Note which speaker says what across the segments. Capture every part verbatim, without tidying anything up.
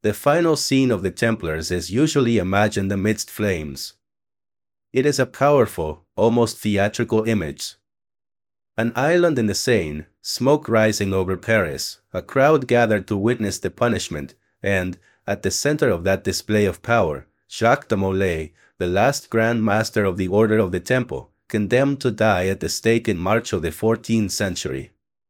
Speaker 1: The final scene of the Templars is usually imagined amidst flames. It is a powerful, almost theatrical image. An island in the Seine, smoke rising over Paris, a crowd gathered to witness the punishment, and, at the center of that display of power, Jacques de Molay, the last Grand Master of the Order of the Temple, condemned to die at the stake in March of the fourteenth century.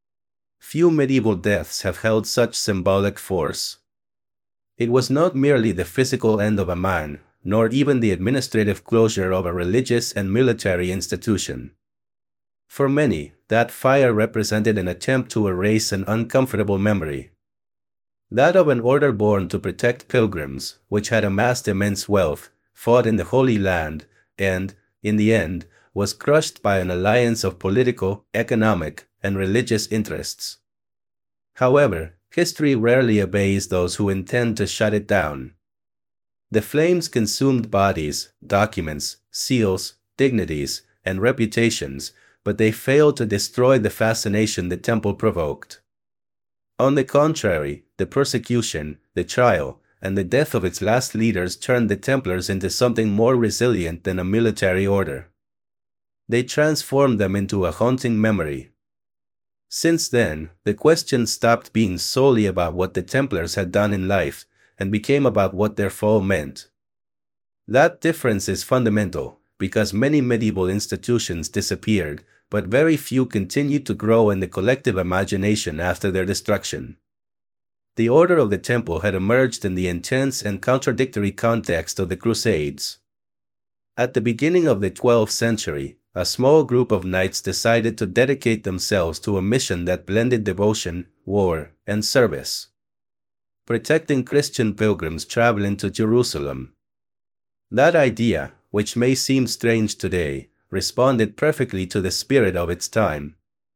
Speaker 1: Few medieval deaths have held such symbolic force. It was not merely the physical end of a man, nor even the administrative closure of a religious and military institution. For many, that fire represented an attempt to erase an uncomfortable memory. That of an order born to protect pilgrims, which had amassed immense wealth, fought in the Holy Land, and, in the end, was crushed by an alliance of political, economic, and religious interests. However, history rarely obeys those who intend to shut it down. The flames consumed bodies, documents, seals, dignities, and reputations, but they failed to destroy the fascination the temple provoked. On the contrary, the persecution, the trial, and the death of its last leaders turned the Templars into something more resilient than a military order. They transformed them into a haunting memory. Since then, the question stopped being solely about what the Templars had done in life and became about what their fall meant. That difference is fundamental, because many medieval institutions disappeared, but very few continued to grow in the collective imagination after their destruction. The Order of the Temple had emerged in the intense and contradictory context of the Crusades. At the beginning of the twelfth century, a small group of knights decided to dedicate themselves to a mission that blended devotion, war, and service. Protecting Christian pilgrims traveling to Jerusalem. That idea, which may seem strange today, responded perfectly to the spirit of its time.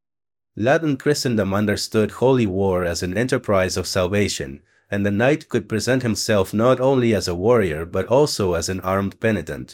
Speaker 1: Latin Christendom understood holy war as an enterprise of salvation, and the knight could present himself not only as a warrior but also as an armed penitent.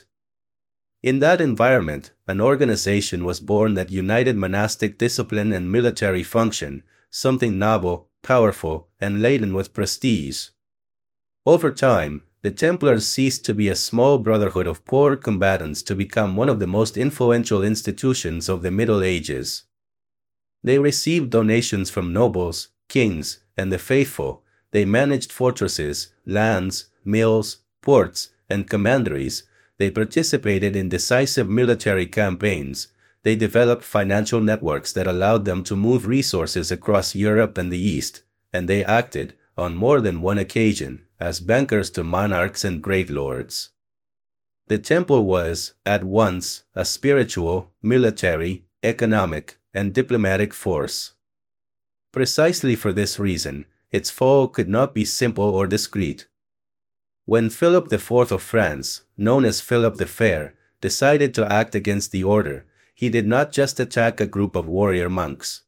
Speaker 1: In that environment, an organization was born that united monastic discipline and military function, something novel, powerful, and laden with prestige. Over time, the Templars ceased to be a small brotherhood of poor combatants to become one of the most influential institutions of the Middle Ages. They received donations from nobles, kings, and the faithful. They managed fortresses, lands, mills, ports, and commanderies. They participated in decisive military campaigns. They developed financial networks that allowed them to move resources across Europe and the East, and they acted, on more than one occasion, as bankers to monarchs and great lords. The temple was, at once, a spiritual, military, economic, and diplomatic force. Precisely for this reason, its fall could not be simple or discreet. When Philip the Fourth of France, known as Philip the Fair, decided to act against the order, he did not just attack a group of warrior monks.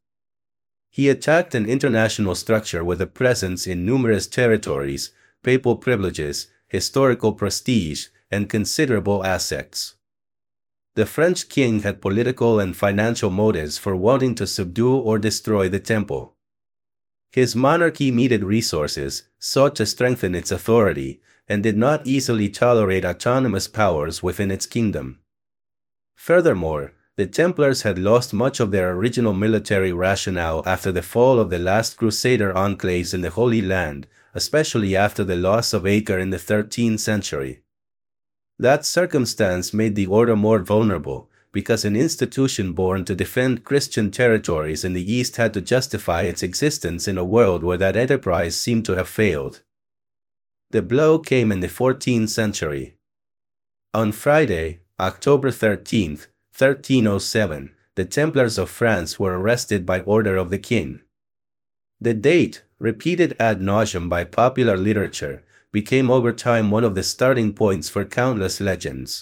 Speaker 1: He attacked an international structure with a presence in numerous territories, papal privileges, historical prestige, and considerable assets. The French king had political and financial motives for wanting to subdue or destroy the temple. His monarchy needed resources, sought to strengthen its authority, and did not easily tolerate autonomous powers within its kingdom. Furthermore, the Templars had lost much of their original military rationale after the fall of the last Crusader enclaves in the Holy Land, especially after the loss of Acre in the thirteenth century. That circumstance made the order more vulnerable, because an institution born to defend Christian territories in the East had to justify its existence in a world where that enterprise seemed to have failed. The blow came in the fourteenth century. On Friday, October thirteenth, thirteen oh seven, the Templars of France were arrested by order of the king. The date, repeated ad nauseum by popular literature, became over time one of the starting points for countless legends.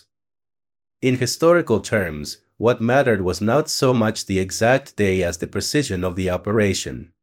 Speaker 1: In historical terms, what mattered was not so much the exact day as the precision of the operation.